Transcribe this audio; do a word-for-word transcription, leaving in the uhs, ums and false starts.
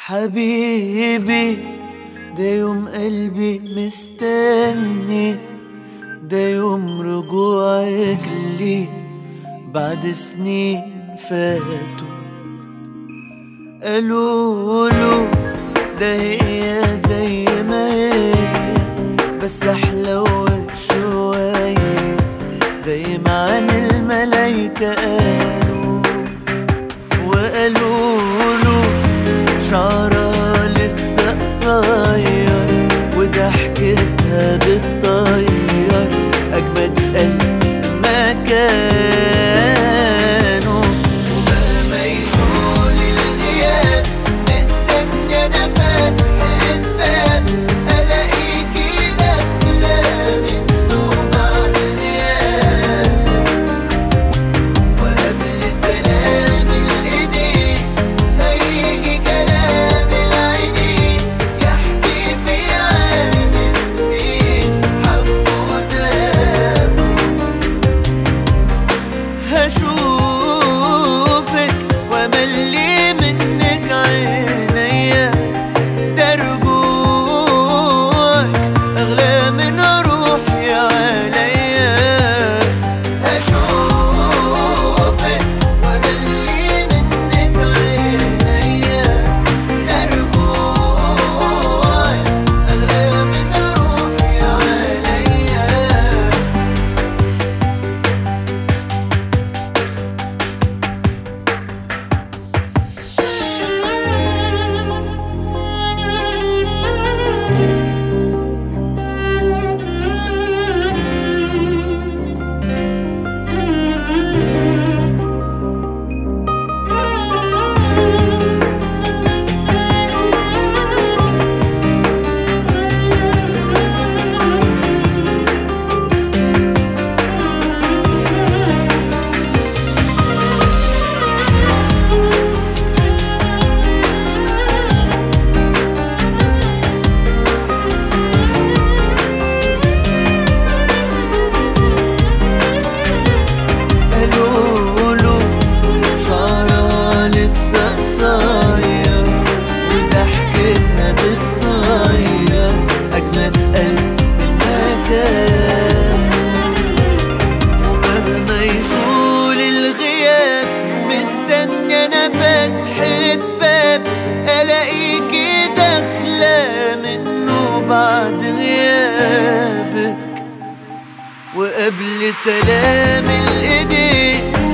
حبيبي ده يوم قلبي مستني، ده يوم رجوعك لي بعد سنين فاتوا. قالوا ده هي زي ما هي بس حلوت شوية زي ما عن الملايكة قالوا. وقالوا شعرها لسه قصير وضحكتها بتطير أجمد قلب ما كانوا. ومهما يطول الغياب مستني أنا فتحة باب ألاقيكي داخلة منه بعد غياب. وقبل سلام الإيدين هيجي كلام العينين يحكي في عالم اتنين حبوا وتابوا. هشوفك واملي منك عينيا، ده رجوعك اغلى من روحي عليا. هشوفك واملي منك عينيا، ده رجوعك اغلى من روحي عليا. ومهما يطول الغياب مستني أنا فتحة باب ألاقيكي داخلة منه بعد غيابك. وقبل سلام الإيدين